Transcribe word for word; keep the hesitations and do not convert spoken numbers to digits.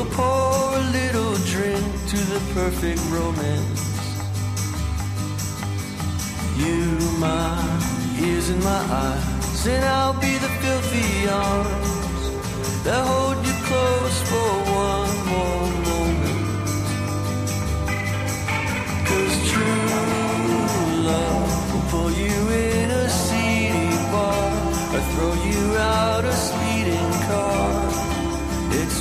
We'll pour a little drink to the perfect romance. You, my ears and my eyes, and I'll be the filthy arms that hold you close